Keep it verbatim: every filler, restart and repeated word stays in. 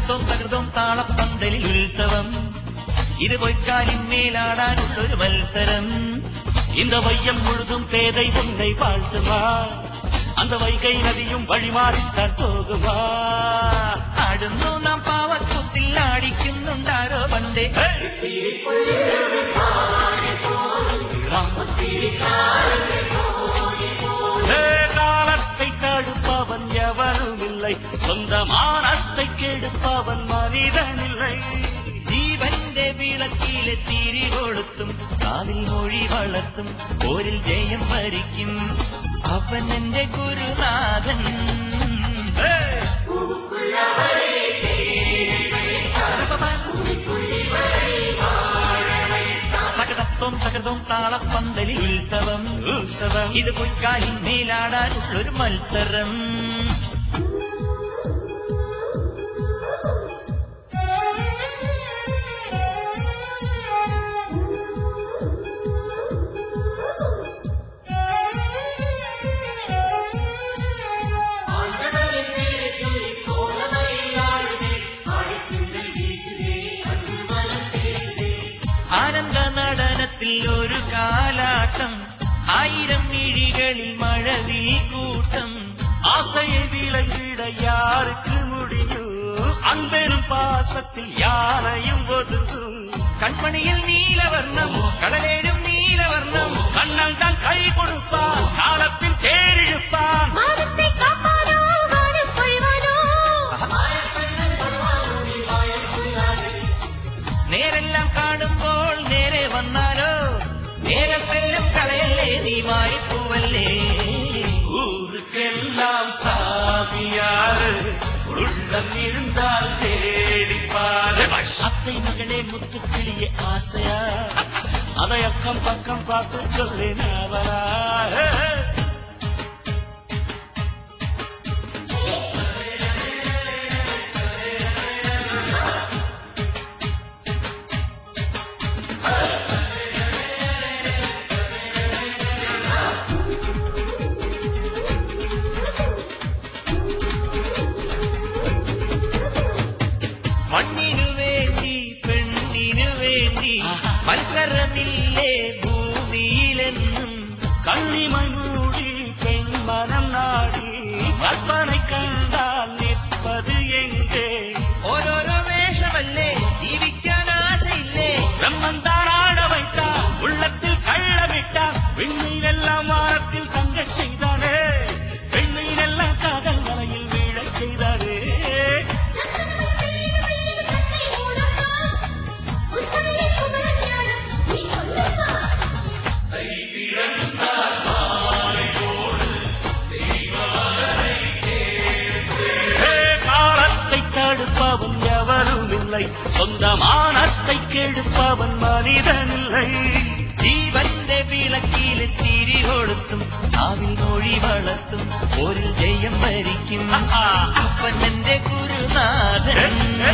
തകർത്തോം തകർത്തോം താളപ്പന്തലിൽ ഉത്സവം ഇത് പൊയ്ക്കാലിന്മേലാടാനുള്ളൊരു മത്സരം இந்த வையம் முழுதும் பேதை உன்னை வாழ்த்துமா அந்த வைகை நதியும் வழிமாறித்தான் போகுமா ആടുന്നു നാം പാവക്കൂത്തിൽ ആടിക്കുന്നുണ്ടാരോ പണ്ടേ காலத்தை தடுப்பவன் எவனுமில்லை சொந்த மானத்தை கெடுப்பவன் மனிதனில்லை ജീവന്റെ വിളക്കിലെ തിരി കൊളുത്തും കാവിൽ മൊഴി വളർത്തും പോരിൽ ജയം വരിക്കും അവൻ എന്റെ ഗുരുനാഥൻ തകർത്തോം തകർത്തോം താളപ്പന്തലിൽ ഉത്സവം ഉത്സവം ഇത് പൊയ്ക്കാലിൻ മേലാടാനുള്ളൊരു മത്സരം ആനന്ദ നടനത്തിൽ ഒരു കാലാട്ടം ആയിരം മിഴികളിൽ മഴവിൽ കൂട്ടം ആസയെ വിളങ്ങിട യാருக்கு முடியும் அன்பெரும் பாசத்தில் யானையும் ஒதுங்கும் கண்மணியில் நீலவர்ணம் கடலேடும் நீலவர்ணம் கண்ணன் தான் கை கொடுப்பான் காலத்தில் தேரிழுப்பான் നേരെല്ലാം കാണുമ്പോൾ നേരെ വന്നാലോ നേരത്തെല്ലാം കളയല്ലേ നീ മാറിപ്പോവല്ലേ ஊருக்கெல்லாம் சாமியாரு உள்ளம் இருந்தால் தேடிப்பாரு அத்தை மகனே முத்துக்கிளியே ஆசையா அதை அக்கம் பக்கம் பார்த்து சொல்லேன் அவரா മണ്ണിനു വേണ്ടി പെണ്ണിനു വേണ്ടി മത്സരമില്ലേ ഭൂമിയിലെന്നും കണ്ണിമൈ മൂടി പെൺമനം നാടി കൽപ്പனை കണ്ടാൽ നിற்பது എங்கே ഓരോരോ വേഷമല്ലേ ജീവിക്കാൻ ആശയില്ലേ ബ്രഹ്മൻ താൻ ആട வைத்தா உள்ளத்தில் கள்ளமிட்டா விண்ணிலெல்லாம் வானத்தில் தங்கச் செய்தானே பெண்ணிலெல்லாம் காதல் வலையில் வீழச் செய்தானே காலத்தை தடுப்பவன் எவனுமில்லை சொந்த மானத்தை கெடுப்பவன் மனிதனில்லை ജീവന്റെ വിളക്കിലെ തിരി കൊളുത്തും കാവിൽ മൊഴി വളർത്തും പോരിൽ ജയം വരിക്കും അപ്പൻ എന്റെ ഗുരുനാഥൻ